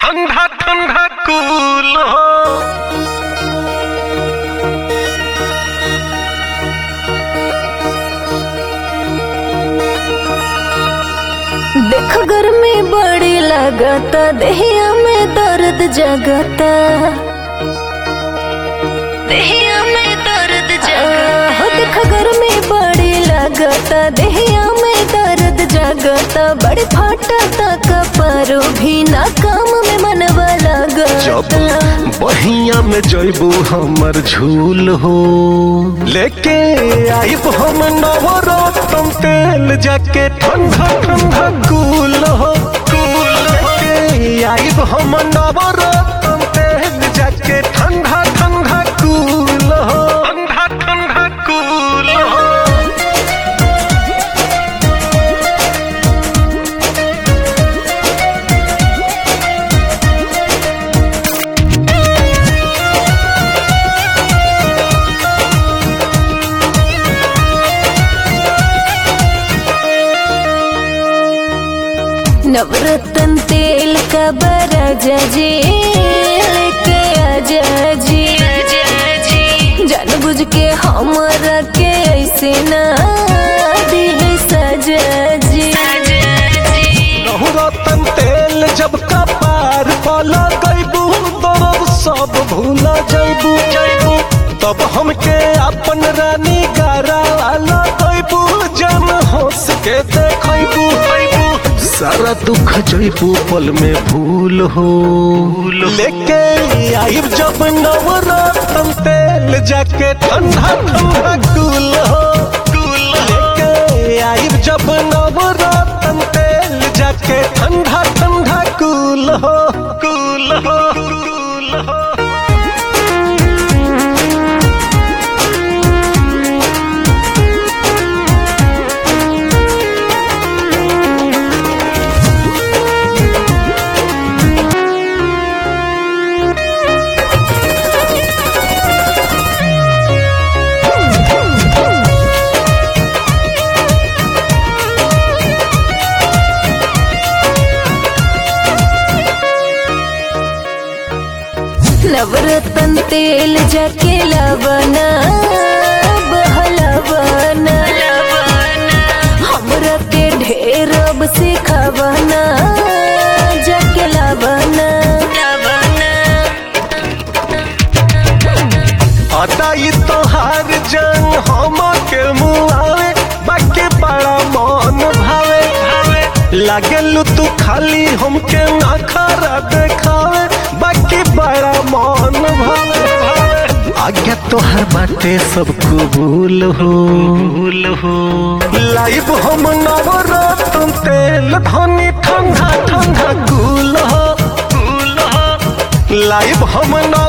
ठंडा ठंडा कूल हो। देख गर्मी बड़ी लगता, देहिया में दर्द जगता, देहिया में दर्द जगता। देख गर्मी बड़ी लगता, देहिया में दर्द जगता, बड़ी फाटता कपड़ो भी ना काम में मनवा लगता। बहिया में जइबू हमर झूल हो, लेके आइब हम नवरत्न तेल जाके ठंडा ठंडा कूल हो। लेके आइब हम नवरत्न तेल जाके ठंडा ठंडा कूल हो। ठंडा ठंडा कूल हो। नवरत्न तेल का बराजा जी लेके आजा जी, जान बुझ के हमरा के ऐसे ना दी सजा जी। नवरत्न तेल जब कपार पला गइबू दर्द सब भूला जइबू, तब हमके अपन रानी गारा वाला गइबू, जन हंस के देखइबू, सारा दुख जइबू पल में भूल हो। लेके आइब जब नवरत्न तेल जाके ठंडा ठंडा कूल हो। लेके आइब जब नवरत्न तेल जाके ठंडा ठंडा कूल हो। कूल हो कूल हो। नवरत्न तेल जाके लवना बहलवना, हमरा के ढेर अब सिखवना जाके लवना। अदाई तोहार जंग हम के मुआवे, बाकी बड़ा मन भावे। लागेलू तू खाली हमके ना खरा देखावे, बाकी बड़ा मन भावे। आज्ञा तोहर बाटे सब कबूल हो। लाइब हम नवरत्न तेल धनी ठंडा ठंडा कूल हो। लाइब हम